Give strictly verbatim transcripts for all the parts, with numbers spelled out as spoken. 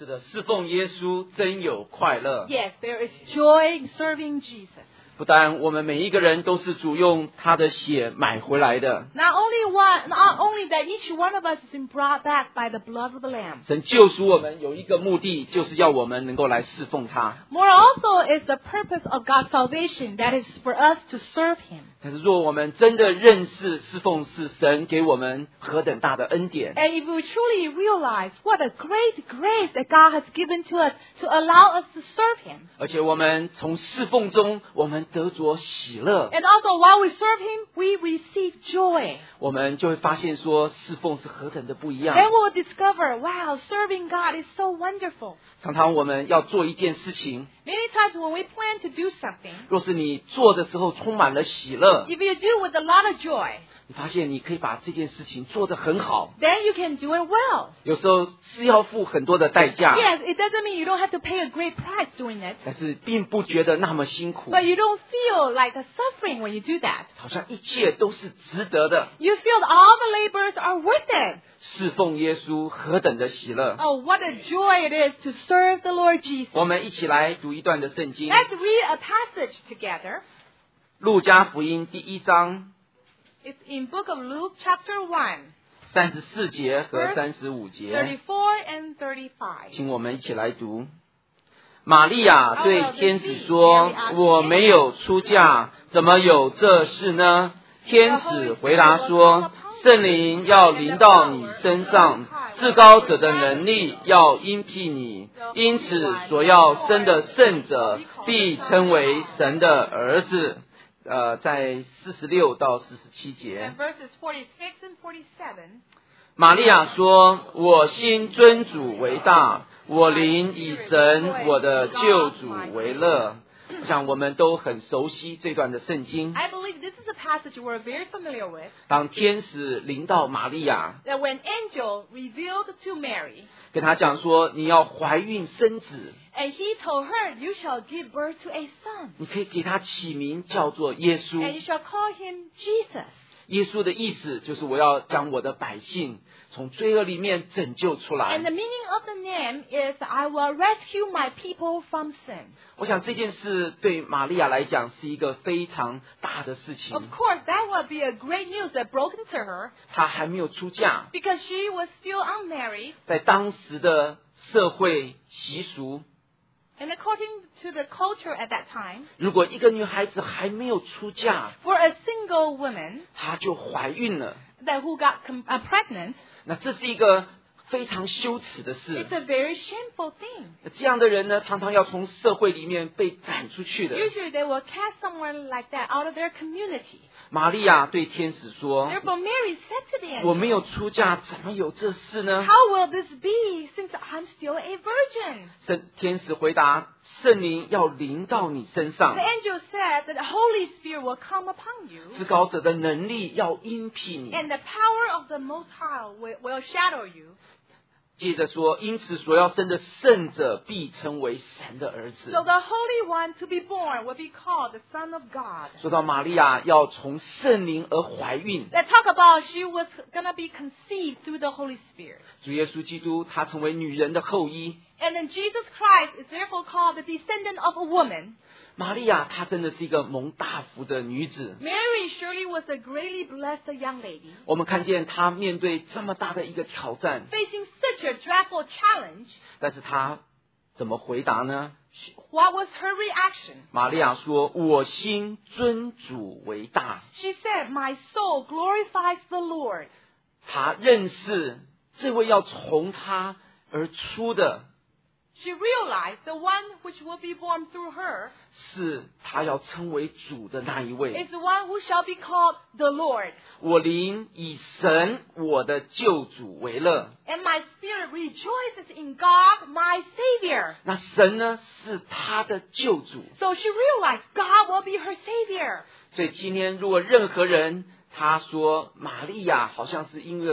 是的，侍奉耶稣真有快乐。 Yes, there is joy in serving Jesus. 不但我们每一个人都是主用他的血买回来的， Not only one, not only that each one of us is been brought back by the blood of the Lamb. 神救赎我们有一个目的，就是要我们能够来侍奉他。 More also is the purpose of God's salvation, that is for us to serve Him. 但是若我们真的认识侍奉是神给我们何等大的恩典， And if we truly realize what a great grace that God has given to us to allow us to serve Him. 而且我们从侍奉中我们得着喜乐， And also while we serve Him, we receive joy. 我们就会发现说侍奉是何等的不一样。 Then we'll discover, wow, serving God is so wonderful. 常常我们要做一件事情， Many times when we plan to do something, 若是你做的时候充满了喜乐， if you do with a lot of joy, 你发现你可以把这件事情做得很好。 then you can do it well. 有时候是要付很多的代价， Yes, it doesn't mean you don't have to pay a great price doing it, 但是并不觉得那么辛苦， but you don't feel like a suffering when you do that. 好像一切都是值得的。 You feel that all the labors are worth it. 侍奉耶稣何等的喜乐！ Oh, what a joy it is to serve the Lord Jesus. 我们一起来读一段的圣经， Let's read a passage together. 路加福音第一章 It's in book of Luke chapter one, 三十四节和三十五节， thirty-four and thirty-five. 请我们一起来读。玛利亚对天使说：“我没有出嫁，怎么有这事呢？”天使回答说：“圣灵要临到你身上，至高者的能力要荫庇你，因此所要生的圣者必称为神的儿子。”呃，在四十六到四十七节 And， verses forty-six and forty-seven. 玛利亚说：“我心尊主为大，我灵以神我的救主为乐。”我想我们都很熟悉这段的圣经。 I believe this is a passage we're very familiar with. 当天使临到玛利亚， That when angel revealed to Mary, 跟她讲说：“你要怀孕生子， and he told her, you shall give birth to a son, 你可以给他起名叫做耶 and 稣。 you shall call him Jesus. ” 耶稣的意思就是我要将我的百姓从罪恶里面拯救出 And 来 the。meaning of the name is, I will rescue my people from sin. 我想这件事对玛利亚来讲是一个非常大的事情 Of。course, that would be a great news that broke into her, 她还没有出嫁， because she was still unmarried. 在当时的社会习俗， And according to the culture at that time, 如果一个女孩子还没有出嫁， for a single woman 她就怀孕了， that who got com- uh, pregnant, 那这是一个非常羞耻的事 it's。a very shameful thing. 那这样的人呢，常常要从社会里面被赶出去的。 Usually they will cast someone like that out of their community. 玛利亚对天使说 Therefore, Mary said to the：“ 我没 angel, 有出嫁，怎么有这事呢 how will this be since I'm still a virgin?？” 圣天使回答：“圣灵要临到你身上 The，angel said that the Holy Spirit will come upon you, 至高者的能力要荫庇你。 and the power of the Most High will, will shadow you. ” 接着说：“因此所要生的圣者必称为神的儿子。 So the Holy One to be born will be called the Son of God. ” 说到玛利亚要从圣灵而怀孕， Let's talk about she was going to be conceived through the Holy Spirit. 主耶稣基督他成为女人的后裔。 And then Jesus Christ is therefore called the descendant of a woman. 玛利亚她真的是一个蒙大福的女子。 Mary surely was a greatly blessed young lady. 我们看见她面对这么大的一个挑战， Facing such a dreadful challenge, 但是她怎么回答呢？ what was her reaction? 玛利亚说：“我心尊主为大。 She said, my soul glorifies the Lord. ” 她认识这位要从她而出的， She realized the one which will be born through her 是她要称为主的那一位。 is the one who shall be called the Lord. 我灵以神我的救主为乐。 And my spirit rejoices in God, my Savior. 那神呢，是她的救主。 So she realized God will be her Savior. 所以今天如果任何人他说玛利亚好像是因为是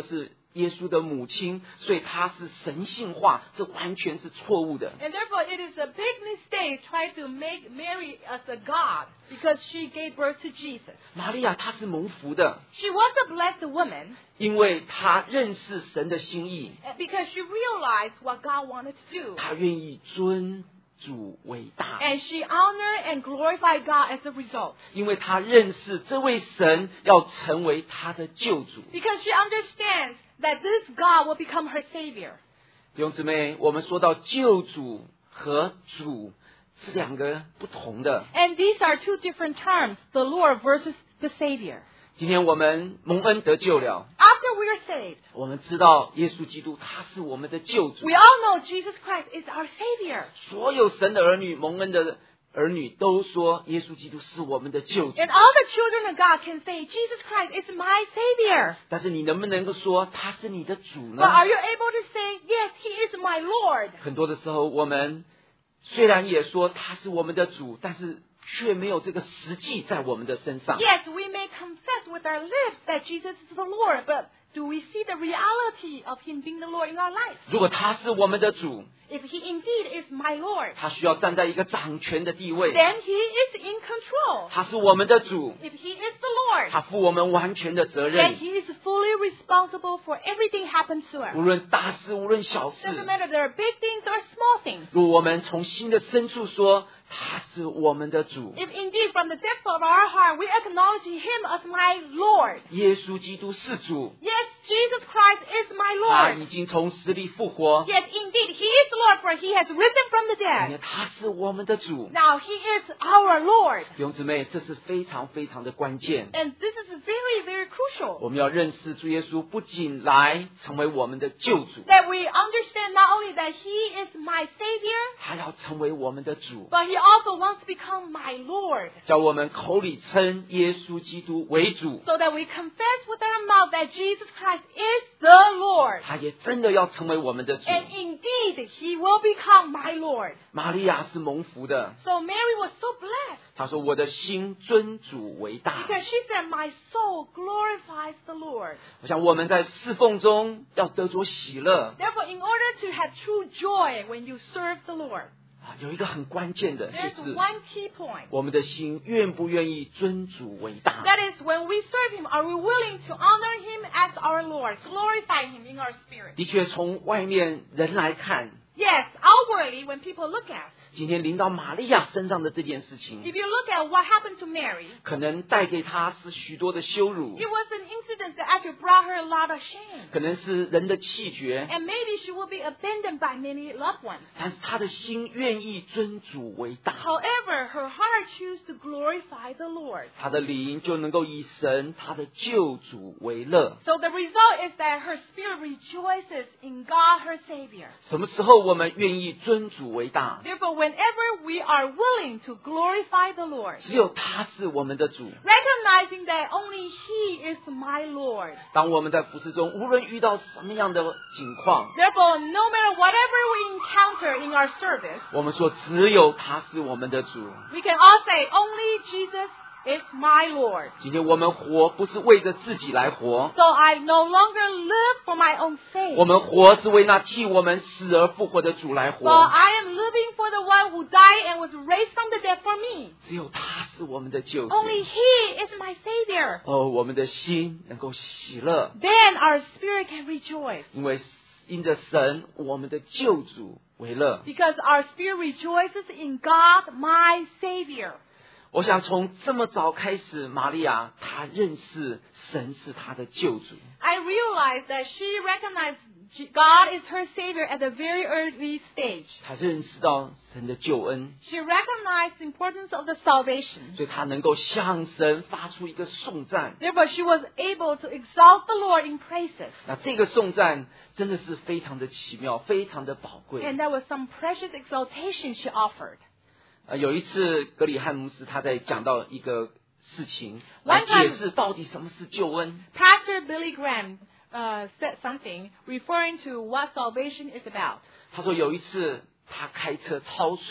耶稣的母亲，所以她是神性化，这完全是错误的。 And therefore, it is a big mistake try to make Mary as a god because she gave birth to Jesus. 玛利亚她是蒙福的， She was a blessed woman 因为她认识神的心意， because she realized what God wanted to do. 她愿意尊主为大， And she honored and glorified God as a result. 因为她认识这位神要成为她的救主。 Because she understands that this God will become her Savior. 弟兄姊妹，我们说到救主和主是两个不同的。 And these are two different terms, the Lord versus the Savior. 今天我们蒙恩得救了， After we are saved, 我们知道耶稣基督他是我们的救主 we。all know Jesus Christ is our Savior. 所有神的儿女、蒙恩的儿女都说耶稣基督是我们的救主。 And all the children of God can say, Jesus Christ is my Savior. 但是你能不能够说他是你的主呢 But？are you able to say, yes, He is my Lord? 很多的时候，我们虽然也说他是我们的主，但是却没有这个实际在我们的身上。 Yes, we may confess with our lips that Jesus is the Lord, but do we see the reality of Him being the Lord in our life? 如果他是我们的主， If He indeed is my Lord, 他需要站在一个掌权的地位。 then He is in control. 他是我们的主， If He is the Lord, 他负我们完全的责 then 任， He is fully responsible for everything happens to us. 无论大事，无论小事。 Doesn't matter if there are big things or small things. 如果我们从心的深处说他是我们的主， If indeed from the depth of our heart we acknowledge Him as my Lord. 耶稣基督是主， Yes, Jesus Christ is my 他 Lord. 已经从死里复活， Yes, indeed, He is the Lord, for He has risen from the 因为 dead. 他是我们的主。 Now He is our Lord. 弟兄姊妹，这是非常非常的关键。 And this is very, very crucial. 我们要认识主耶稣，不仅来成为我们的救主， That we understand not only that He is my Savior, 他要成为我们的主， but He also wants to become my Lord. 叫我们口里称耶稣基督为主， So that we confess with our mouth that Jesus Christ is the Lord. 他也真的要成为我们的主。 And indeed, He will become my Lord. 玛利亚是蒙福的， So Mary was so blessed 她说：“我的心尊主为大。” because she said, my soul glorifies the Lord. 我想我们在侍奉中要得着喜乐 Therefore, in order to have true joy when you serve the Lord, 啊，有一个很关键的就 there's 是 one key point. 我们的心愿不愿意尊主为大。 That is, when we serve Him, are we willing to honor Him as our Lord, glorify Him in our spirit? 的确，从外面人来看， Yes, outwardly, when people look at, 今天临到玛利亚身上的这件事情， if you look at what happened to Mary, 可能带给她是许多的羞辱， it was an incident that actually brought her a lot of shame. 可能是人的弃绝， And maybe she will be abandoned by many loved ones. 但是她的心愿意尊主为大， However, her heart chose to glorify the Lord. 她的灵就能够以神她的救主为乐。 So the result is that her spirit rejoices in God, her Savior. 什么时候我们愿意尊主为大？ Therefore, whenever we are willing to glorify the Lord, 只有他是我们的主。 recognizing that only He is my Lord. 当我们在服事中，无论遇到什么样的境况， Therefore, no matter whatever we encounter in our service, 我们说只有他是我们的主。 we can all say, only Jesus is my Lord. 今天我们活不是为着自己来活， So I no longer live for my own sake. 我们活是为那替我们死而复活的主来 But 活。 I am living for the one who died and was raised from the dead for me. 只有他是我们的救主。 Only He is my Savior. 哦，我们的心能够喜乐， Then our spirit can rejoice. 因为因着神我们的救主为乐。 Because our spirit rejoices in God, my Savior. 我想从这么早开始，玛利亚她认识神是她的救主。 I realized that she recognized God is her Savior at a very early stage. 她认识到神的救恩， She recognized the importance of the salvation. 所以她能够向神发出一个颂赞。 Therefore, she was able to exalt the Lord in praises. 那这个颂赞真的是非常的奇妙，非常的宝贵。 And there was some precious exaltation she offered. 呃，有一次格里汉姆斯他在讲到一个事情，来 One time- 解释到底什么是救恩。 Pastor Billy Graham uh, said something referring to what salvation is about. 他说有一次他开车超速，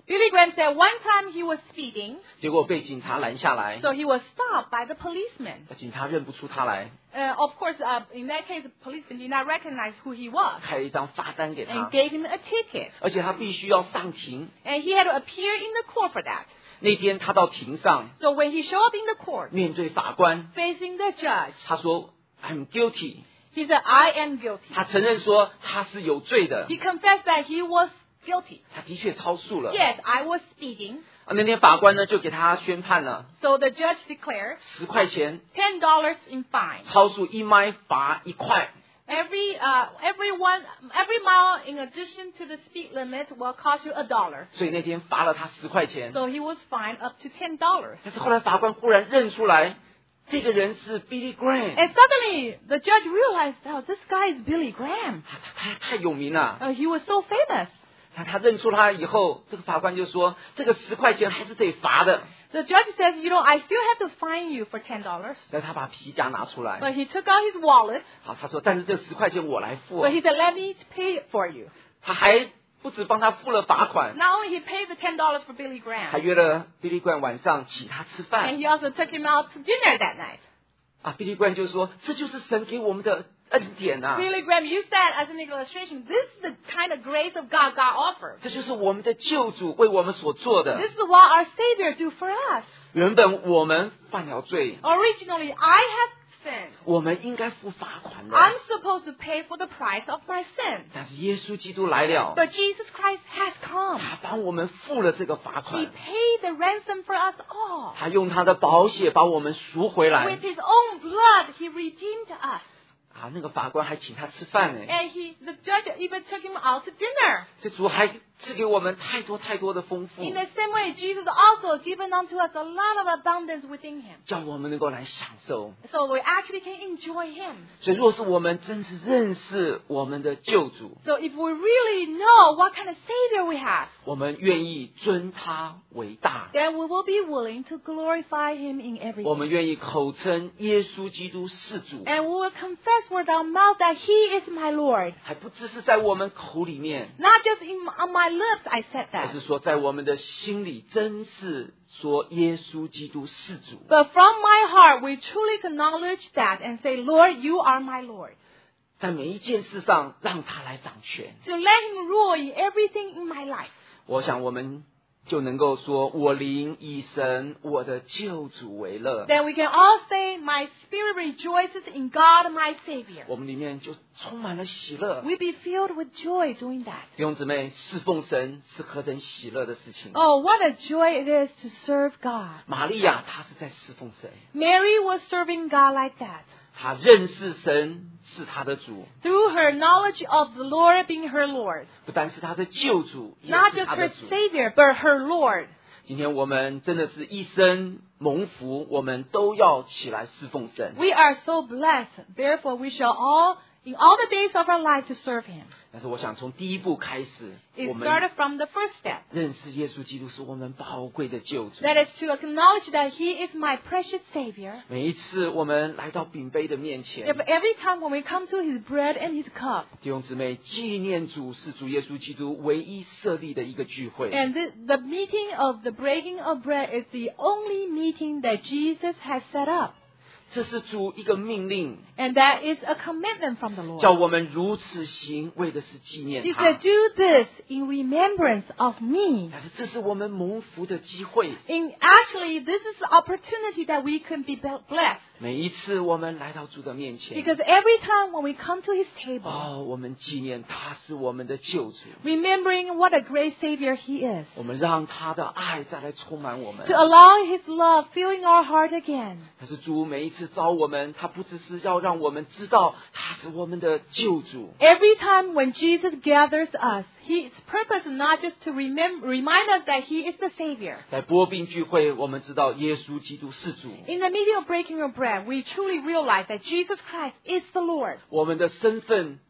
Billy Graham said one time he was speeding, 结果被警察拦下来， so he was stopped by the policeman. 警察认不出他来， Uh, of course, uh, in that case, the policeman did not recognize who he was 开了一张罚单给他 and，gave him a ticket. 而且他必须要上庭。 And he had to appear in the court for that. 那天他到庭上， So when he showed up in the court, 面对法官， facing the judge, 他说 I'm guilty， he said, I am guilty. 他承认说他是有罪的， He confessed that he was guilty. 他的确超速了。 Yes, I was speeding. 啊，那天法官呢就给他宣判了 So the judge declared 十块钱， ten dollars in fine. 超速一迈罚一块。 Every uh, every one every mile in addition to the speed limit will cost you a dollar. 所以那天罚了他十块钱。 So he was fined up to ten dollars. 但是后来法官忽然认出来，这个人是 Billy Graham， And suddenly the judge realized, oh, this guy is Billy Graham. 他他他太有名了。 Uh, he was so famous. 他他认出他以后，这个法官就说，这个十块钱还是得罚的。 The judge says, you know, I still have to fine you for ten dollars. 但他把皮夹拿出来， But he took out his wallet. 好，他说，但是这十块钱我来付。 But he said, let me pay it for you. 他还不止帮他付了罚款， Not only he paid the ten dollars for Billy 还 Graham, 约了 Billy Graham 晚上请他吃 and 饭。 he also took him out to dinner that night. 啊 ，Billy Graham 就说，这就是神给我们的恩典啊， Billy Graham used that as an illustration. This is the kind of grace of God God offers. 这就是我们的救主为我们所做的。 This is what our Savior do for us. 原本我们犯了罪， Originally, I have sinned. 我们应该付罚款的， I'm supposed to pay for the price of my sin. 但是耶稣基督来了， But Jesus Christ has come. 他帮我们付了这个罚 He 款， paid the ransom for us all. 他用他的宝血把我们赎回来 With his own blood, he redeemed us. 啊！那个法官还请他吃饭呢， And he, the judge even took him out to dinner. 这主还赐给我们太多太多的丰富， In the same way, Jesus also given unto us a lot of abundance within him. 叫我们能够来享受。 So we actually can enjoy him. 所以，若是我们真是认识我们的救主， So if we really know what kind of Savior we have, 我们愿意尊他为大， then we will be willing to glorify him in 我 everything. 们愿意口称耶稣基督是主， And we will confess with our mouth that he is my Lord. 还不只是在我们口里面， Not just in, on my lips I said 而 that. 是说在我们的心里真是说耶稣基督是主。 But from my heart, we truly acknowledge that and say, Lord, you are my Lord. 在每一件事上让他来掌权， To let him rule in everything in my life. 我想我们就能够说，我灵以神我的救主为乐。 Then we can all say, my spirit rejoices in God, my Savior. 我们里面就充满了喜乐。 We be filled with joy doing that. 弟兄姊妹，侍奉神是何等喜乐的事情。 Oh, what a joy it is to serve God. 玛利亚她是在侍奉神， Mary was serving God like that. 她认识神是她的主， Through her knowledge of the Lord being her Lord. 不但是她的救主，也 Not 是 just 她的 her 主。 Savior, but her Lord. 今天我们真的是一生蒙福，我们都要起来侍奉神。 We are so blessed. Therefore, we shall all, in all the days of our life, to serve him. 但是我想从第一步开始， It 我们 started from the first step. 认识耶稣基督是我们宝贵的救主。 That is to acknowledge that he is my precious Savior. 每一次我们来到饼杯的面前， If every time when we come to his bread and his cup, 弟兄姊妹，纪念主是主耶稣基督唯一设立的一个聚会。 and the, the meeting of the breaking of bread is the only meeting that Jesus has set up. 这是主一个命令， And that is a commitment from the 叫 Lord. 我们如此行，为的是纪念 He 他 said, do this in remembrance of me. 但是这是我们蒙福的机会。 In, actually, this is the opportunity that we can be blessed. 每一次我们来到主的面前， Because every time when we come to his table, 哦，我们纪念他是我们的救主， remembering what a great Savior he is, 我们让他的爱再来充满我们 to。allow his love filling our heart again. 可是主每一次招我们，他不只是要让我们知道他是我们的救主， Every time when Jesus gathers us, his purpose is not just to remember, remind us that he is the Savior. 在波饼聚会，我们知道耶稣基督是主， In the meeting of breaking of bread, we truly realize that Jesus Christ is the Lord. 我们的身份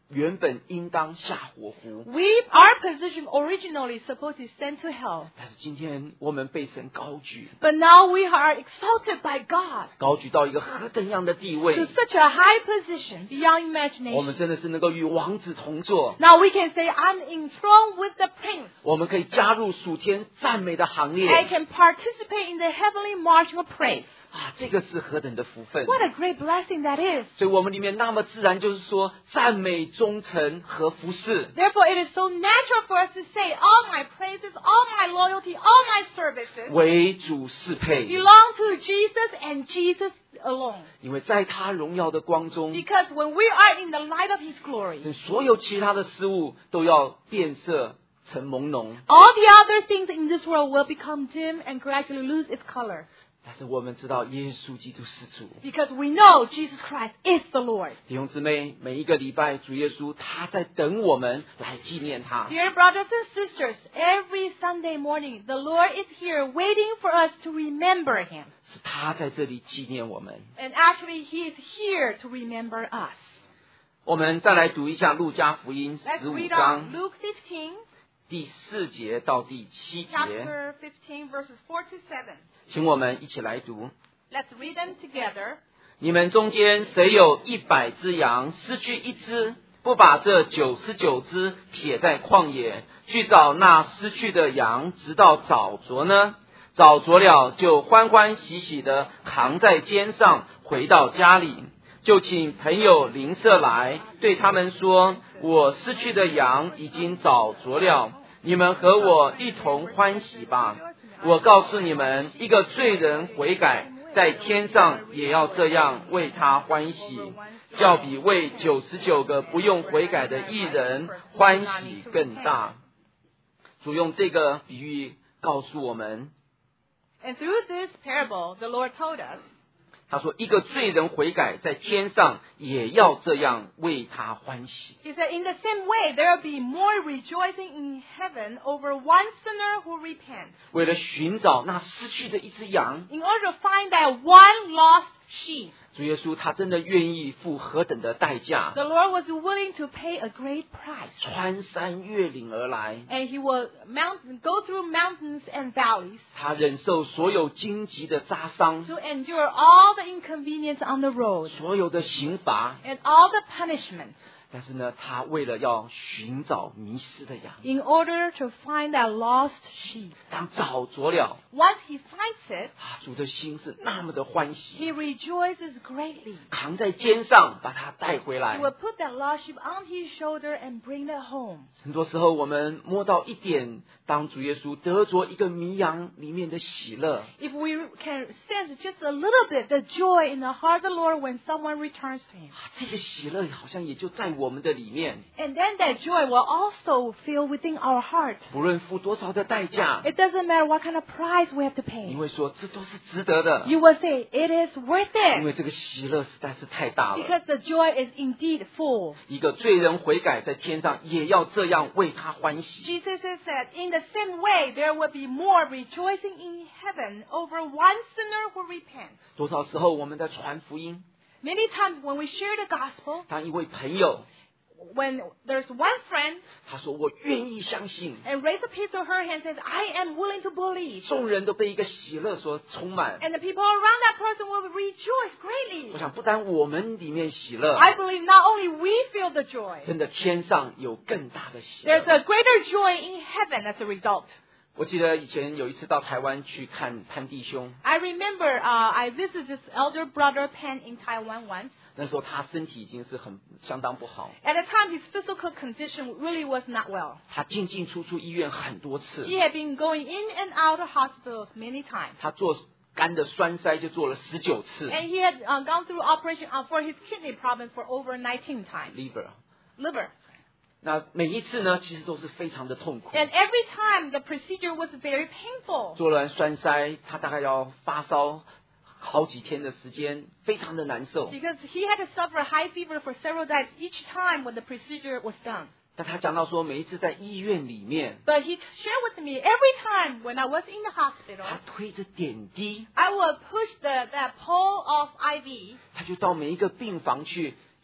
原本应当下火湖。 We, our position originally supposed to send to hell. 但是今天我们被神高举， But now we are exalted by God 高举到一个何等样的地 to 位， such a high position beyond 我们 imagination. 真的是能够与王子同坐， Now we can say, I'm enthroned with the prince. 我们可以加入属天赞美的行 I 列 can participate in the heavenly march of praise. 啊！这个是何等的福分！ What a great blessing that is. 所以我们里面那么自然就是说，赞美、忠诚和服侍。 Therefore, it is so natural for us to say, all my praises, all my loyalty, all my services 为主适配， belong to Jesus and Jesus alone. 因为在他荣耀的光中， Because when we are in the light of His glory, 所有其他的事物都要变色成朦胧。 all the other things in this world will become dim and gradually lose its color. 但是我们知道耶稣基督是主。 Because we know Jesus Christ is the Lord. 弟兄姊妹，每一个礼拜主耶稣他在等我们来纪念他。 Dear brothers and sisters, every Sunday morning, the Lord is here waiting for us to remember Him. 是他在这里纪念我们。 And actually, He is here to remember us. 我们再来读一下路加福音 Let's 十五 read 章 on Luke fifteen, 第四节到第七节， chapter fifteen, verses four to seven. 请我们一起来读。 Let's read them together. 你们中间谁有一百只羊，失去一只，不把这九十九只撇在旷野，去找那失去的羊，直到找着呢？找着了，就欢欢喜喜的扛在肩上，回到家里，就请朋友邻舍来，对他们说：我失去的羊已经找着了，你们和我一同欢喜吧。我告诉你们，一个罪人悔改，在天上也要这样为他欢喜，较比为九十九个不用悔改的义人欢喜更大。主用这个比喻告诉我们， And through this parable, the Lord told us, 他说一个罪人悔改，在天上也要这样为他欢喜。 He said, in the same way, there will be more rejoicing in heaven over one sinner who repents. 为了寻找那失去的一只羊， In order to find that one lost sheep, 主耶稣他真的愿意付何等的代价， the Lord was willing to pay a great price. 穿山越岭而来， And He will mount, go through mountains and valleys 他忍受所有荆棘的扎伤， to endure all the inconvenience on the road 所有的刑罚。 and all the punishment 但是呢，他为了要寻找迷失的羊， in order to find that lost sheep. 当找着了， Once He finds it, 啊，主的心是那么的欢喜， He rejoices greatly. 扛在肩上把他带回 He 来。 will put that lost sheep on His shoulder and bring it home. 很多时候我们摸到一点，当主耶稣得着一个迷羊里面的喜乐， If we can sense just a little bit the joy in the heart of the Lord when someone returns to Him. 这个喜乐好像也就在我们的里面， And then that joy will also fill within our heart. 不论付多少的代价， It doesn't matter what kind of price we have to 你 pay. 会说这都是值得的， You will say, it is worth 因 it. 为这个喜乐实在是太大了。 Because the joy is indeed full. 一个罪人悔改，在天上也要这样为他欢喜。 Jesus has said, in the same way, there will be more rejoicing in heaven over one sinner who repents. 多少时候我们在传福音， Many times when we share the gospel, 当一位朋友 when there's one friend 他说我愿意相信， and raise a piece of her hand and says, I am willing to believe. 众人都被一个喜乐所充满。 And the people around that person will rejoice 我 greatly. 想不但我们里面喜乐， I believe not only we feel the joy, 真的天上有更大的喜 there's 乐。 a greater joy in heaven as a result. 我记得以前有一次到台湾去看潘弟兄， I remember uh, I visited this elder brother Pan in Taiwan once. 那时候他身体已经是很相当不好， At the time, his physical condition really was not well. 他进进出出医院很多次， He had been going in and out of hospitals many times. 他做肝的栓塞就做了十九次 And he had uh, gone through operation uh, for his kidney problem for over nineteen times. ，liver。 Liver. 那每一次呢，其实都是非常的痛苦。 And every time the procedure was very painful. 做完栓塞，他大概要发烧好几天的时间，非常的难受。 Because he had to suffer high fever for several days each time when the procedure was done. 但他讲到说，每一次在医院里面， But he shared with me every time when I was in the 他 hospital, 推着点滴， I would push the that pole of I V 他就到每一个病房去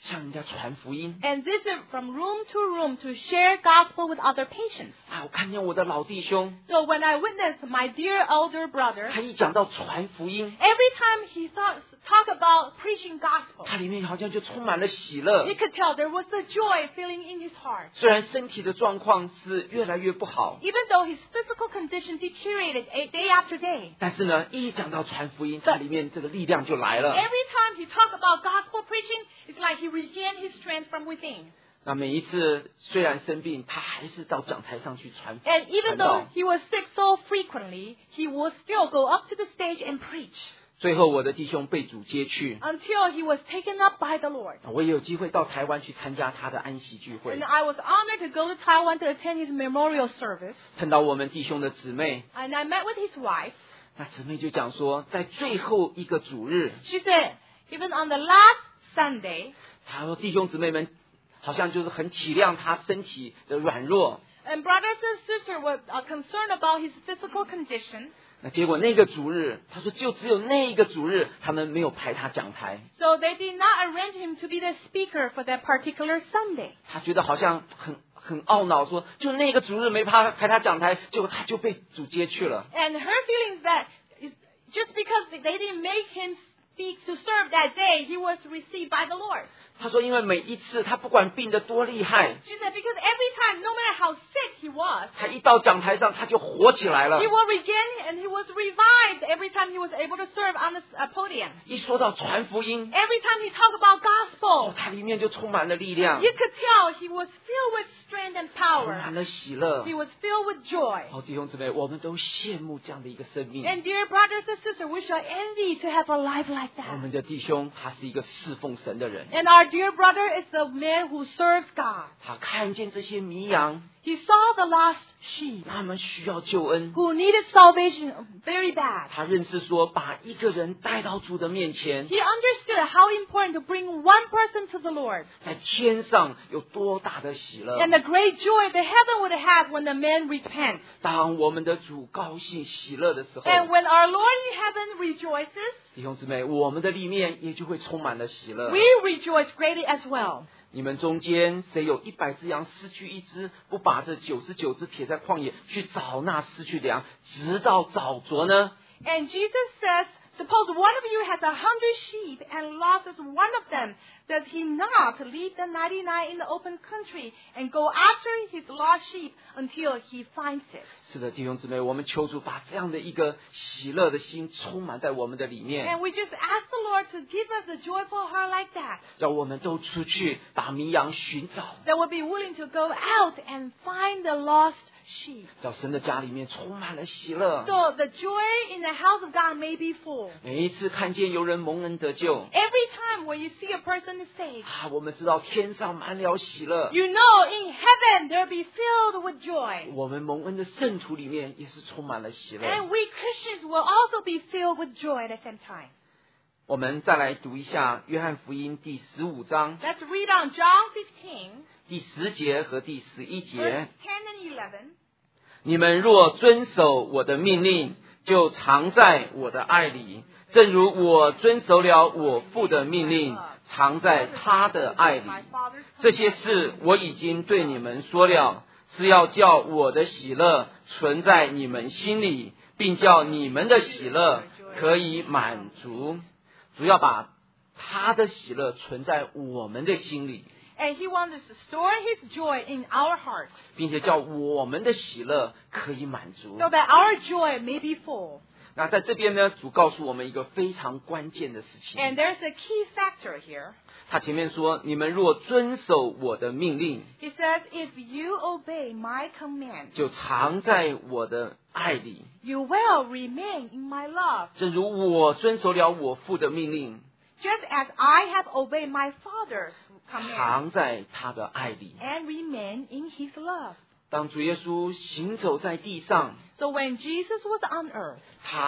向人家传福音。 And visit from room to room to share gospel with other patients. 啊，我看见我的老弟兄， So when I witnessed my dear elder brother, 他一讲到传福音， every time he thought, talk about preaching gospel, 他里面好像就充满了喜乐 you。could tell there was a joy feeling in his heart. 虽然身体的状况是越来越不好， Even though his physical condition deteriorated a- day after day, 但是呢，一讲到传福音，它里面这个力量就来了。 every time he talked about gospel preaching, it's like he regained his strength from within. 那每一次虽然生病，他还是到讲台上去传 And even 传 though 道。 he was sick so frequently, he would still go up to the stage and preach 最后，我的弟兄被主接去， until he was taken up by the Lord. 我也有机会到台湾去参加他的安息聚会 And，I was honored to go to Taiwan to attend his memorial service. 碰到我们弟兄的姊妹， And I met with his wife. 那姊妹就讲说，在最后一个主日， She said, even on the last Sunday, 他说弟兄姊妹们好像就是很体谅他身体的软弱。 and brothers and sisters were uh, concerned about his physical condition. 那结果那个主日，他说就只有那一个主日，他们没有排他讲台。 So they did not arrange him to be the speaker for that particular Sunday. 他觉得好像很很懊恼说，就那个主日没排排他讲台，结果他就被主接去了。 And her feeling is that just because they didn't make him speak to serve that day, he was received by the Lord. 他说，因为每一次他不管病得多厉害， She said, because every time, no matter how sick he was, 他一到讲台上他就活起来了 he。will regain and he was revived every time he was able to serve on the uh, podium. 一说到传福音， Every time he talked about 哦 gospel, 他里面就充满了力量， you could tell he was filled with strength and 充 power. 满了喜乐 He。was filled with joy. 哦，弟兄姊妹，我们都羡慕这样的一个生命。 And dear brothers and sisters, we shall envy to have a life like 我 that. 们的弟兄他是一个侍奉神的人， And our dear brother is the man who serves God. 他看见这些迷羊， He saw the lost sheep 他们需要救恩。 who needed salvation very bad. 他认识说，把一个人带到主的面前， He understood how important to bring one person to the Lord 在天上有多大的喜乐。 and the great joy that heaven would have when the man repents. 当我们的主高兴喜乐的时候， And when our Lord in heaven rejoices, 弟兄姊妹，我们的里面也就会充满了喜乐。 we rejoice greatly as well. 你们中间谁有一百只羊失去一只，不把这九十九只撇在旷野去找那失去的羊，直到找着呢？ And Jesus says, suppose one of you has a hundred sheep and loses one of them. Does he not leave the ninety-nine in the open country and go after his lost sheep until he finds it? 是的，弟兄姊妹，我们求主把这样的一个喜乐的心充满在我们的里 And 面， we just ask the Lord to give us a joyful heart like that, 让我们都出去把迷羊寻找， that will be willing to go out and find the lost sheep. 叫神的家里面充满了喜乐。 So the joy in the house of God may be full. 每一次看见有人蒙恩得救， Every time when you see a person is saved, 啊，我们知道天上满了喜乐。 you know in heaven they'll be filled with joy. 我们蒙恩的圣徒里面也是充满了喜乐。 And we Christians will also be filled with joy at the same time. 我们再来读一下约翰福音第十五章 Let's read on John fifteen, 第十节和第十一 verse 节。 ten and eleven. 你们若遵守我的命令，就常在我的爱里，正如我遵守了我父的命令，常在他的爱里。这些事我已经对你们说了，是要叫我的喜乐存在你们心里，并叫你们的喜乐可以满足。主要把他的喜乐存在我们的心里， And he wants us to store his joy in our hearts 并且叫我们的喜乐可以满足。 so that our joy may be full. 那在这边呢，主告诉我们一个非常关键的事情。 And there's a key factor here. 他前面说：“你们若遵守我的命令， He says, if you obey my command, 就常在我的爱里， you will remain in my love, 正如我遵守了我父的命令， just as I have obeyed my Father's command 常在他的爱里。” and remain in his love. 当主耶稣行走在地上， So when Jesus was on earth, 他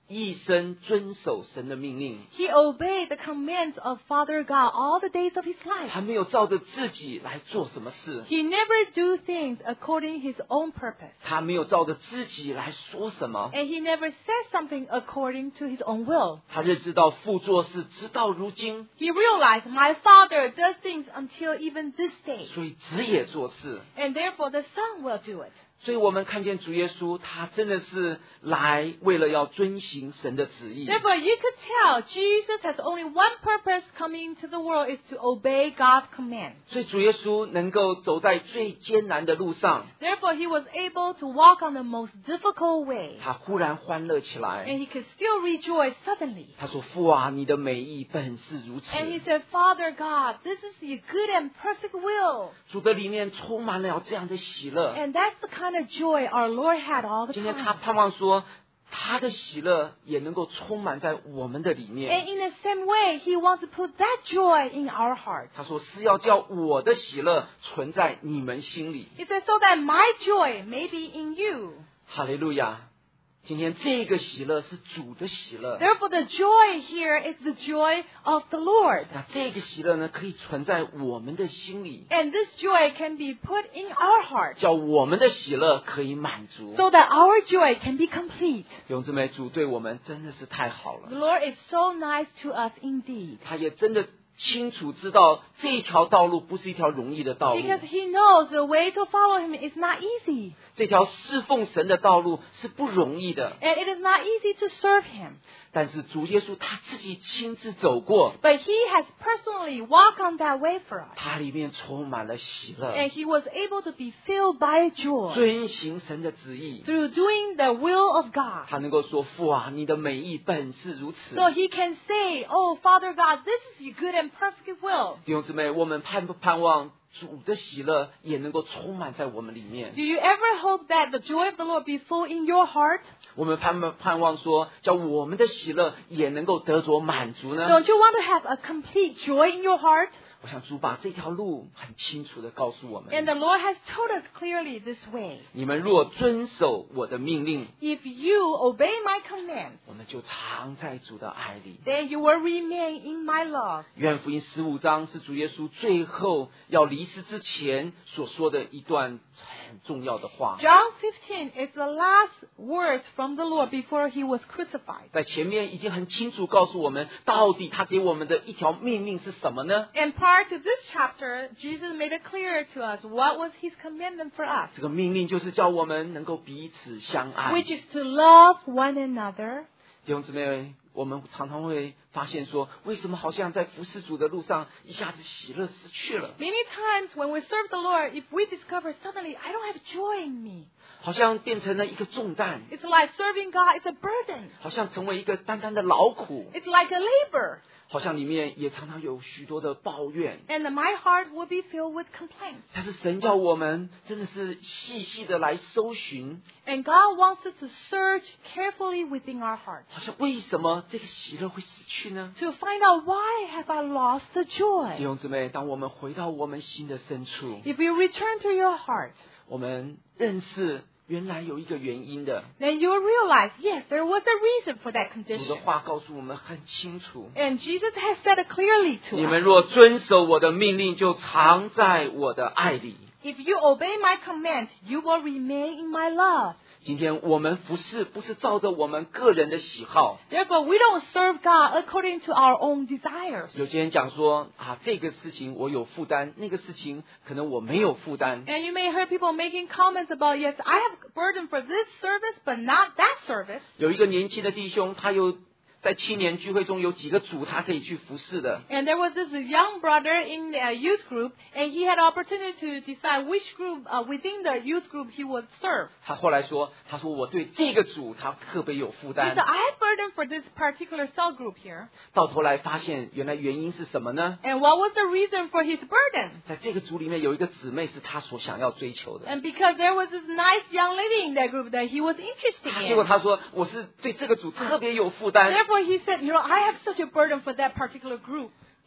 一生遵守神的命令。 He obeyed the commands of Father God all the days of his life. 他没有照着自己来做什么事， He never do things according his own purpose. 他没有照着自己来说什么。 And he never said something according to his own will. 他认知到父做事直到如今， He realized my Father does things until even this day. 所以子也做事。 And therefore the Son will do it. 所以我们看见主耶稣，他真的是来为了要遵行神的旨意。 Therefore you could tell Jesus has only one purpose coming to the world is to obey God's command. 所以主耶稣能够走在最艰难的路上， Therefore he was able to walk on the most difficult way. 他忽然欢乐起 And 来。 he could still rejoice suddenly. 他说：“父啊，你的美意本是如此。 And he said, Father God, this is your good and perfect will. ” 主的里面充满了这样的喜乐。 And that's the kind of joy our Lord had all the 今天他 time. 盼望说，他的喜乐也能够充满在我们的里 And 面。 in the same way, he wants to put that joy in our hearts. 他说：“是要叫我的喜乐存在你们心里。 He said, so that my joy may be in you. ” 哈利路亚！今天这个喜乐是主的喜乐。 Therefore, the joy here is the joy of the Lord. 那这个喜乐呢，可以存在我们的心里， And this joy can be put in our heart 叫我们的喜乐可以满足。 so that our joy can be complete. 弟兄姊妹，主对我们真的是太好 The 了， Lord is so nice to us indeed. 他也真的清楚知道这一条道路不是一条容易的道路， Because he knows the way to follow him is not easy. 这条侍奉神的道路是不容易的。 And it is not easy to serve him. 但是主耶稣他自己亲自走过， But he has personally walked on that way for us. 他里面充满了喜乐， And he was able to be filled by joy 遵行神的旨意。 through doing the will of God. 他能够说：“父啊，你的美意本是如此。” So he can say, oh, Father God, this is your good and perfect will. 弟兄姊妹，我们盼不盼望主的喜乐也能够充满在我们里面？ Do you ever hope that the joy of the Lord be full in your heart? 我们盼不盼望说，叫我们的喜乐也能够得着满足呢？ Don't you want to have a complete joy in your heart? 我想主把这条路很清楚的告诉我 And 们： the Lord has told us clearly this way. 你们若遵守我的命令， If you obey my commands, 我们就常在主的爱里。 then you will remain in my love. 约翰福音十五章是主耶稣最后要离世之前所说的一段很重要的话。 John fifteen is the last words from the Lord before he was crucified. 在前面已经很清楚告诉我们，到底他给我们的一条命令是什么呢？ And prior to this chapter, Jesus made it clear to us what was his commandment for us, 这个命令就是叫我们能够彼此相爱。 which is to love one another. 弟兄姊妹，我们常常会发现说，为什么好像在服侍主的路上，一下子喜乐失去了， Many times when we serve the Lord, if we discover suddenly, I don't have joy in me. 好像变成了一个重担， It's like serving God is a burden. 好像成为一个单单的劳苦， It's like a labor. 好像里面也常常有许多的抱怨。 And my heart will be filled with complaints. 但是神叫我们真的是细细的来搜寻， And God wants us to search carefully within our hearts 好像为什么这个喜乐会死去呢？ to find out why have I lost the 弟 joy. 兄姊妹，当我们回到我们心的深处， If you return to your heart, 我们认识原来有一个原因的。 then you'll realize, yes, there was a reason for that 主的 condition. 话告诉我们很清楚， And Jesus has said it clearly 你 to 们 us. 若遵守我的命令，就常在我的爱里。 If you obey my commands, you will remain in my love. 今天我们服侍不是照着我们个人的喜好。 Therefore, we don't serve God according to our own desires. 有些人讲说啊，这个事情我有负担，那个事情可能我没有负担。 And you may hear people making comments about, yes, I have a burden for this service, but not that service. 有一个年轻的弟兄，他有在青年聚会中有几个组他可以去服侍的。 And there was this young brother in the youth group, and he had opportunity to decide which group uh, within the youth group he would serve. 他后来说，他说我对这个组他特别有负 He 担 said,。I have burden for this particular cell group here. 到头来发现，原来原因是什么呢？ And what was the reason for his burden? 在这个组里面有一个姊妹是他所想要追求的。 And because there was this nice young lady in that group that he was interested 结果 in. 他说，我是对这个组特别有负担。 Therefore, he said, you know, I have such a burden for that particular group.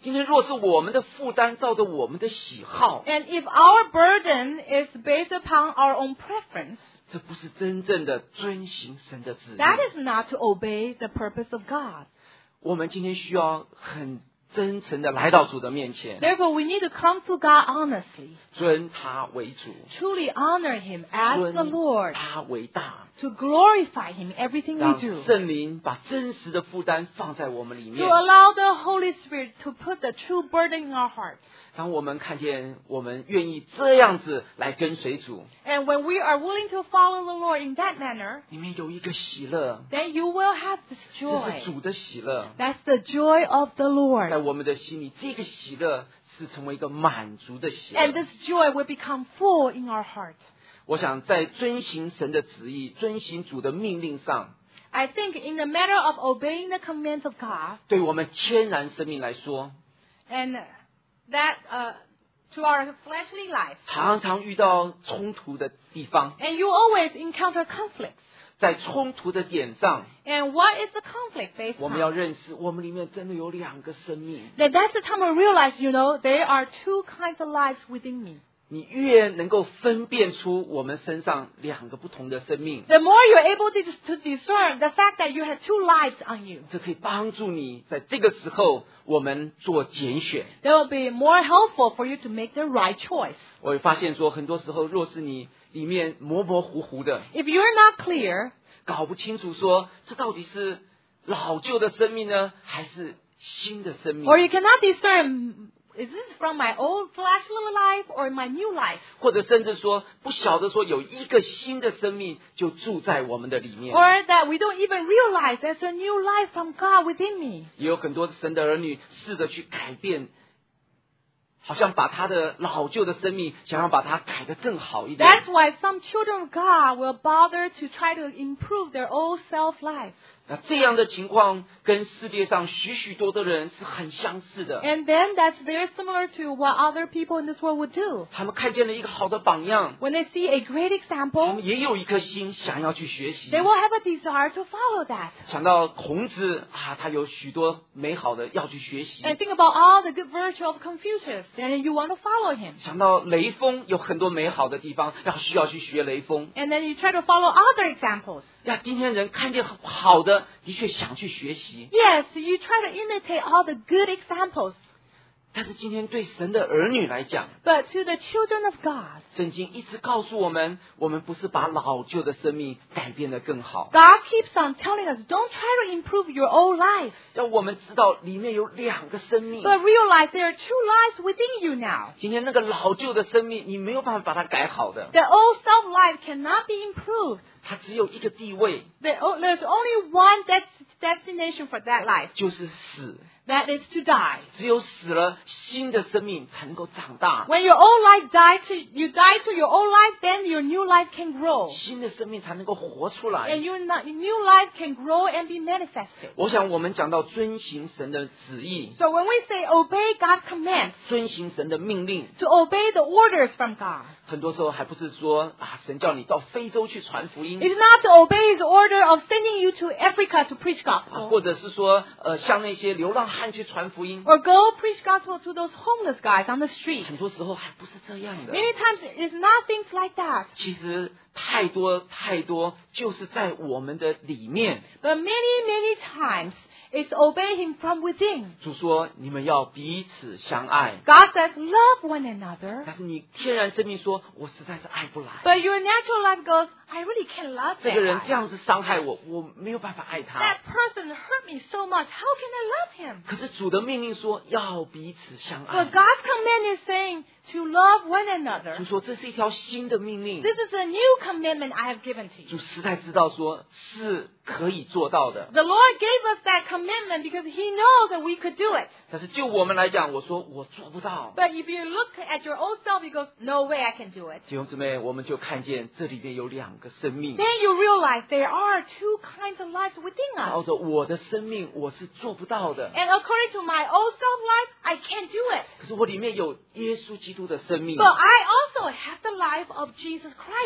今天若是我们的负担照着我们的喜好， And if our burden is based upon our own preference, 这不是真正的遵行神的旨意。 that is not to obey the purpose of God. 我们今天需要很真诚的来到主的面前， Therefore, we need to come to God honestly, 尊他为主， truly honor Him as the 尊 Lord, 他为大， to glorify Him in everything we 让 do, 圣灵把真实的负担放在我们里 to 面。 allow the Holy Spirit to put the true burden in our hearts. 当我们看见我们愿意这样子来跟随主， And when we are willing to follow the Lord in that manner, 里面有一个喜乐， then you will have this 这 joy. 是主的喜乐， That's the joy of the 在 Lord. 我们的心里，这个喜乐是成为一个满足的喜 And 乐。 this joy will become full in our heart. 我想在遵行神的旨意、遵行主的命令上， I think in the matter of obeying the commands of God, 对我们天然生命来说， and that uh, to our fleshly life, 常常遇到冲突的地方， and you always encounter conflicts. 在冲突的点上， And what is the conflict based 我们要 on? 认识，我们里面真的有两个生命。 That that's the time I realize, you know, there are two kinds of lives within me. 你越能够分辨出我们身上两个不同的生命， The more you're able to, to discern the fact that you have two lives on you, 这可以帮助你在这个时候我们做拣选。 that will be more helpful for you to make the right choice. 我会发现说，很多时候若是你里面模模糊糊的， If you're not clear, 搞不清楚说这到底是老旧的生命呢，还是新的生命， or you cannot discern, is this from my old fleshly life or my new life? 或者甚至说不晓得说有一个新的生命就住在我们的里面。 Or that we don't even realize there's a new life from God within me. 也有很多神的儿女试着去改变，好像把他的老旧的生命想要把它改得更好一点。 That's why some children of God will bother to try to improve their old self life. 那这样的情况跟世界上许许多多的人是很相似的。 And then that's very similar to what other people in this world would do. 他们看见了一个好的榜样， When they see a great 他 example, 们也有一颗心想要去学习 they。will have a desire to follow that. 想到孔子啊，他有许多美好的要去学习。 And think about all the good virtue of Confucius, then you want to follow him. 想到雷锋有很多美好的地方，要需要去学雷锋。 And then you try to follow other examples. 呀，今天人看见好的，的确想去学习。 Yes, you try to imitate all the good examples. 但是今天对神的儿女来讲， But to the children of God, 圣经一直告诉我们，我们不是把老旧的生命改变得更好， God keeps on telling us, don't try to improve your old life, 让我们知道里面有两个生命。 but realize there are two lives within you now. 今天那个老旧的生命，你没有办法把它改好的， The old self-life cannot be improved. 它只有一个地位， There- There's only one des- destination for that life. 就是死。 That is to die. 只有死了，新的生命才能够长大， When your old life die to, you die to your old life, then your new life can grow. 新的生命才能够活出来 And。your no- new life can grow and be manifested. 我想我们讲到遵行神的旨意， So when we say obey God's commands, 遵行神的命令， to obey the orders from God, 很多时候还不是说啊，神叫你到非洲去传福音， it's not to obey His order of sending you to Africa to preach 啊 gospel, 或者是说呃，像那些流浪汉去传福音， or go preach gospel to those homeless guys on the street. 很多时候还不是这样的。 Many times it's not things like that. 其实太多太多，就是在我们的里面。 But many, many times it's obey Him from within. 主说你们要彼此相爱， God says, love one another. 但是你天然生命说，我实在是爱不来。 But your natural life goes, I really can't love 这 that 个人 guy. 这样子伤害我，我没有办法爱他。 That person hurt me so much. How can I love him? 可是主的命令说要彼此相 But 爱。 God's command is saying to love one another. 主说这是一条新的命令。 This is a new commandment I have given to 主 you. 实在知道说是可以做到的， The Lord gave us that commandment because He knows that we could do it. 但是就我们来讲，我说我做不到。 But if you look at your own self, you go, no way I can do it. 弟兄姊妹，我们就看见这里面有两个生命， Then you realize there are two kinds of lives within 照 us. 着我的生命我是做不到的， And according to my own self-life, I can't do it. 可是我里面有耶稣基督的生命， But I also have the life of Jesus 这 Christ 个 within 生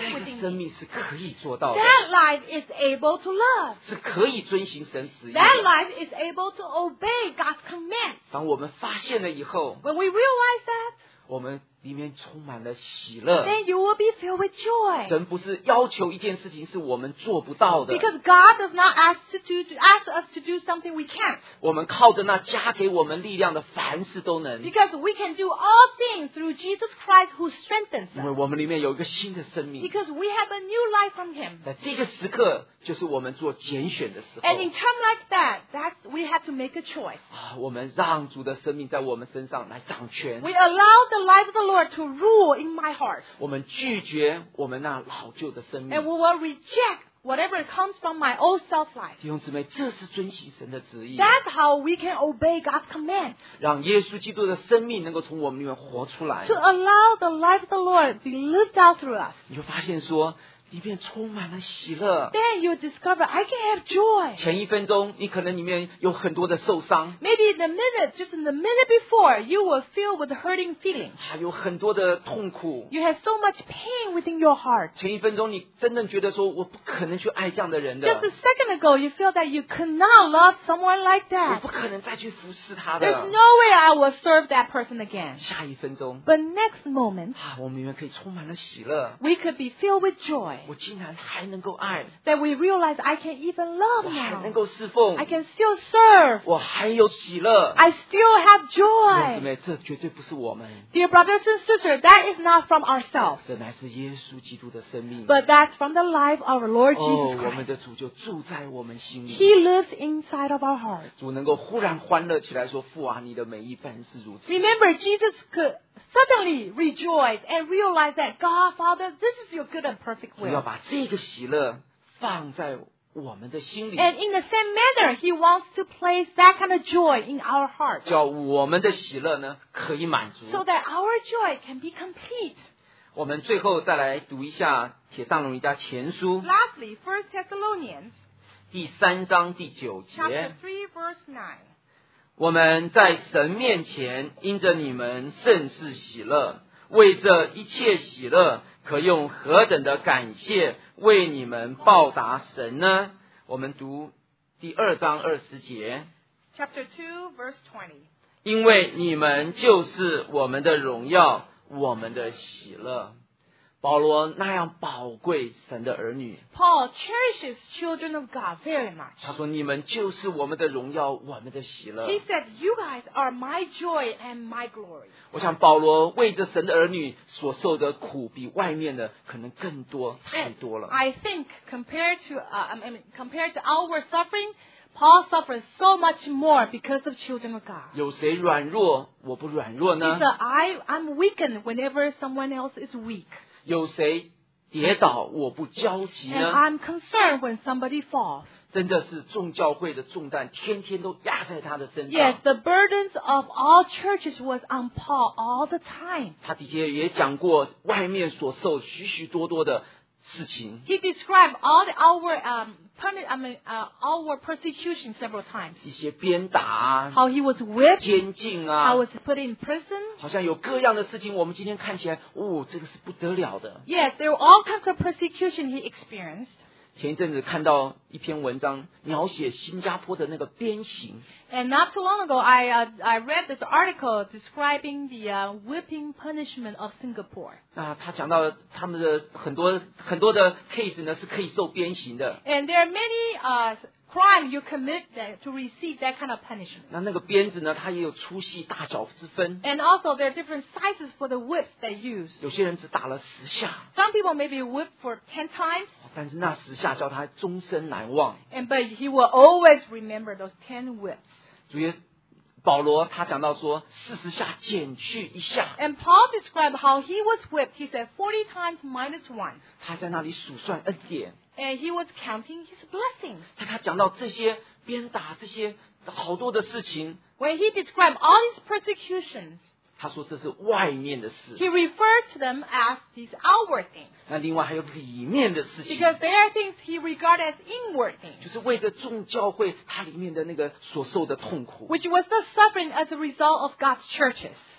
生命是可以做到的， That life is able to love. 是可以遵行神旨意的。 That life is able to obey God's command. 当我们发现了以后， When we realize that, 我们里面充满了喜乐。 then you will be filled with joy. 神不是要求一件事情是我们做不到的， Because God does not ask to do to ask us to do something we can't. 我们靠着那加给我们力量的，凡事都能。 Because we can do all things through Jesus Christ who strengthens 因为 us. 我们里面有一个新的生命， Because we have a new life from Him. 在这个时刻就是我们做拣选的时候 And in time like that, that's we have to make a choice. 啊！我们让主的生命在我们身上来掌权， We allow the life of the Lord to rule in my heart. 我们拒绝我们那老旧的生 And 命。 we will reject whatever comes from my old self-life. 弟兄姊妹，这是遵行神的旨意， That's how we can obey God's command. 让耶稣基督的生命能够从我们里面活出来 To。allow the life of the Lord be lived out through us. 你会发现说，里面充满了喜乐。 Then you discover I can have joy. 前一分钟，你可能里面有很多的受伤， Maybe in the minute, just in the minute before, you were filled with hurting feelings. 还有很多的痛苦。 You had so much pain within your heart. 前一分钟，你真正觉得说，我不可能去爱这样的人的， Just a second ago, you felt that you could not love someone like 我 that. 不可能再去服侍他 There's 的。 no way I will serve that person again. 下一分钟， But next moment, 啊，我们里面可以充满了喜乐。 we could be filled with joy. 我竟然还能够爱， That we realize I can even love 我还能 now. 够侍奉 I，can still serve. 我还有喜乐。 I still have 弟兄姊 joy. 妹，这绝对不是我们， Dear brothers and sisters, that is not from ourselves, 这乃是耶稣基督的生命。 but that's from the life of our Lord 哦， Jesus 我们 Christ. 的主就住在我们心里， He lives inside of our heart. 主能够忽然欢乐起来，说：“父啊，你的美意本是如此。” Remember, Jesus could suddenly rejoice and realize that God, Father, this is your good and perfect 主要 will. 把这个喜乐放在我们的心里， And in the same manner, He wants to place that kind of joy in our heart 叫我们的喜乐呢可以满足。 so that our joy can be complete. 我们最后再来读一下《铁上龙一家前书》 Lastly, First Thessalonians 第三章第九 chapter 节。 three, verse nine. 我们在神面前因着你们甚是喜乐，为这一切喜乐，可用何等的感谢为你们报答神呢？我们读第二章二十节， Chapter two, verse twenty. 因为你们就是我们的荣耀，我们的喜乐。保罗那样宝贵神的儿女， Paul cherishes children of God very much. 他说：“你们就是我们的荣耀，我们的喜乐。” He said, you guys are my joy and my glory. 我想保罗为着神的儿女所受的苦，比外面的可能更多，太多了。 I think compared to, uh, I mean, compared to our suffering, Paul suffers so much more because of children of God. 有谁软弱，我不软弱 He 呢 said, I, I'm weakened whenever someone else is weak. 有谁跌倒，我不焦急 And 呢 I'm concerned when somebody falls. 真的是众教会的重担，天天都压在他的身 Yes, 上。 the burdens of all churches was on Paul all the time. 他的确也讲过，外面所受许许多多的事情， He described all the our um, puni- I mean, uh, our persecution several times. 一些鞭打啊、 How he was whipped, 监禁 how 啊， he was put in prison. 好像有各样的事情。我们今天看起来，哦，这个是不得了的。 Yes, there were all kinds of persecution he experienced. 前一阵子看到一篇文章，描写新加坡的那个鞭刑。 And not too long ago, I uh, I read this article describing the uh, whipping punishment of Singapore. 那他讲到他们的很多很多的 case 呢是可以受鞭刑的。 And there are many uh, crimes you commit that, to receive that kind of punishment. 那那个鞭子呢，它也有粗细大小之分。 And also, there are different sizes for the whips they use. 有些人只打了十下， Some people may be whipped for ten times, 但是那十下叫他终身难忘。 and but he will always remember those ten whips. 主耶保罗他讲到说，四十下减去一下， And Paul described how he was whipped. He said forty times minus one. 他在那里数算恩典。 And he was counting his blessings. 他他讲到这些鞭打这些好多的事情， When he described all these persecutions, 他说这是外面的事。 he referred to them as these outward things. 那另外还有里面的事情， Because there are things he regarded as inward things, 就是为着众教会它里面的那个所受的痛苦。 which was the suffering as a result of God's churches.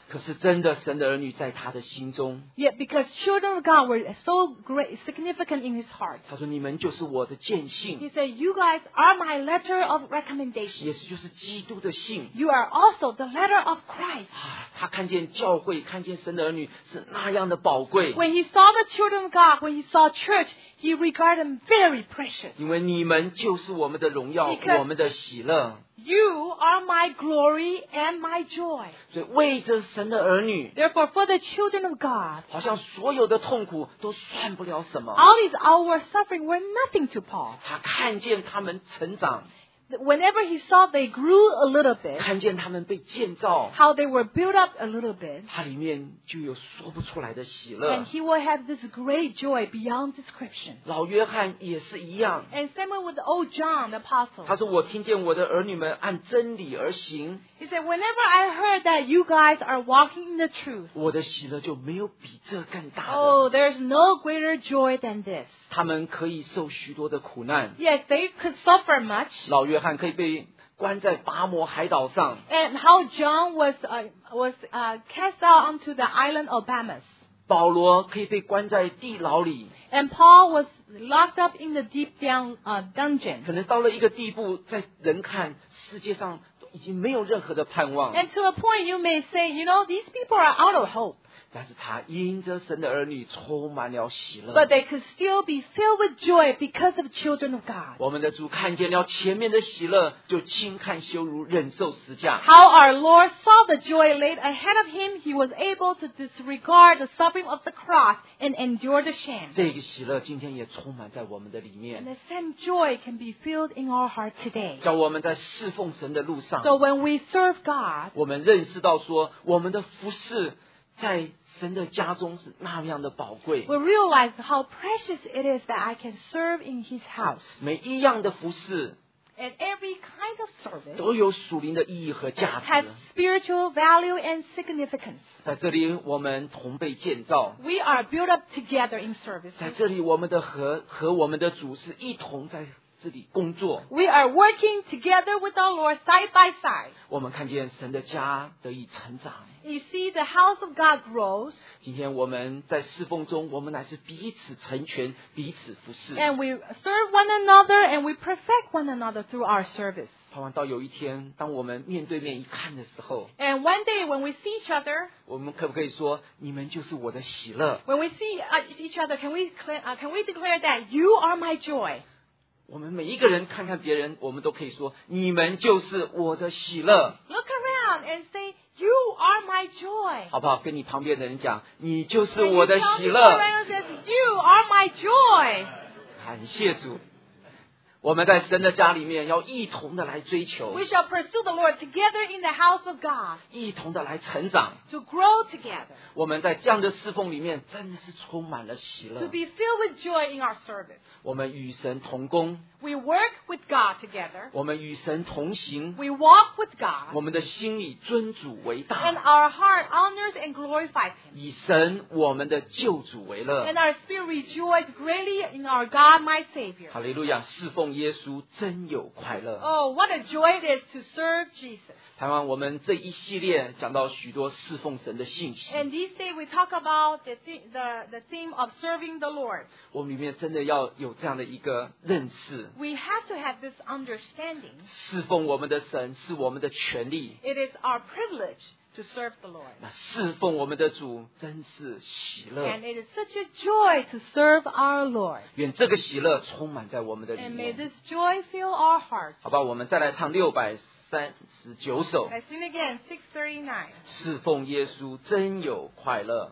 可是真的神的儿女在他的心中， Yet because children of God were so great, significant in his heart, 他说你们就是我的见 he 信， said, you guys are my letter of recommendation. 也是就是基督的信。 You are also the letter of Christ. 啊，他看见教会，看见神的儿女是那样的宝贵， When he saw the children of God, when he saw church, he regarded them very precious. 因为你们就是我们的荣耀， Because- 我们的喜乐。 You are my glory and my joy. 所以为着神的儿女， Therefore, for the children of God, 好像所有的痛苦都算不了什么。 all these hours suffering were nothing to Paul. 他看见他们成长， Whenever he saw they grew a little bit, 看见他们被建造， how they were built up a little bit, 他里面就有说不出来的喜乐 and。he will have this great joy beyond description. 老约翰也是一样， And same way with old John, the apostle. 他说：“我听见我的儿女们按真理而行， He said, whenever I heard that you guys are walking in the truth, 我的喜乐就没有比这更大的。 oh, there's no greater joy than this. 他们可以受许多的苦难。 Yes, they could suffer much. 老约翰可以被关在拔摩海岛上， And how John was uh, was uh, cast out onto the island of Patmos. 保罗可以被关在地牢里， And Paul was locked up in the deep down uh, dungeon. 可能到了一个地步，在人看世界上都已经没有任何的盼望。 And to a point you may say, you know, these people are out of hope. 但是他因着神的儿女充满了喜乐。 But they could still be filled with joy because of children of God. 我们的主看见了前面的喜乐，就轻看羞辱，忍受十架。 How our Lord saw the joy laid ahead of him, he was able to disregard the suffering of the cross and endure the shame. 这个喜乐今天也充满在我们的里 And 面， the same joy can be filled in our heart today. 叫我们在侍奉神的路上， So when we serve God, 我们认识到说，我们的服侍在神的家中是那样的宝贵。 we realize how precious it is that I can serve in his house. 每一样的服侍 And every kind of service 都有属灵的意义和价 has 值。 spiritual value and significance. 在这里，我们同被建造； We are built up together in service. 在这里，我们的和和我们的主是一同在这里工作。 We are working together with our Lord side by side. 我们看见神的家得以成长。 You see, the house of God grows, 今天我们在侍奉中，我们乃是彼此成全，彼此服侍。 and we serve one another, and we perfect one another through our service. 盼望到有一天，当我们面对面一看的时候， And one day when we see each other, 我们可不可以说，你们就是我的喜乐？ when we see uh, each other, can we cla- uh, can we declare that you are my joy? 我们每一个人看看别人，我们都可以说，你们就是我的喜乐， Look around and say, you are my joy. 好不好？跟你旁边的人讲，你就是 When you 我的 tell 喜 people 乐。 around and says, you are my joy. 感谢主，我们在神的家里面要一同的来追求， We shall pursue the Lord together in the house of God 一同的来成长。 to grow together, 我们在这样的侍奉里面，真的是充满了喜 to 乐。 be filled with joy in our service. 我们与神同工， We work with God together. 我们与神同行， We walk with 我 God. 们的心里尊主为 And 大， our heart honors and glorifies Him. 以神我们的救主为乐 And。our spirit rejoices greatly in our God, my Savior. 哈利路亚！侍奉耶稣真有快乐。 Oh, what a joy it is to serve Jesus. 台湾我们这一系列讲到许多侍奉神的信息， And these days we talk about the, the, the, the theme of serving the Lord. 我们里面真的要有这样的一个认识。 We have to have this understanding. 侍奉我们的神是我们的权利， It is our privilege to serve the Lord. 那侍奉我们的主真是喜乐。 And it is such a joy to serve our Lord. 愿这个喜乐充满在我们的里 And may 面。 this joy fill our hearts. 好吧，我们再来唱六百三十九首。 Let's sing again, six thirty-nine. 侍奉耶稣真有快乐。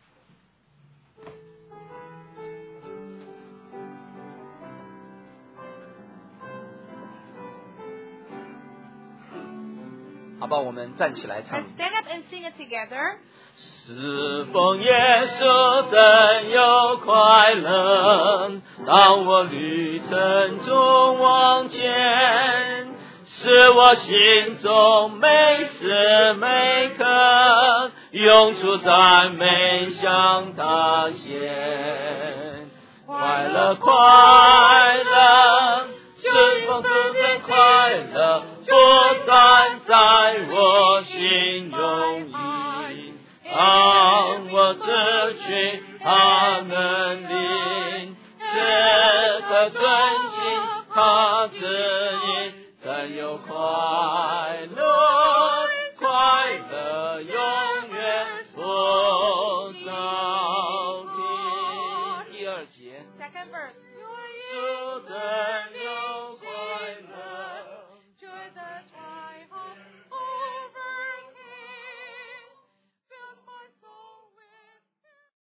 好吧，我们站起来唱。 Let's stand up and sing it together. 侍奉耶稣真有快乐，当我旅程中往前，使我心中每时每刻涌出赞美向他献。快乐快乐，侍奉主真快乐，不但在我心容易。 他能领，时刻遵行他旨意，怎有快乐，快乐永远不少听。第二节， Second verse. 主真有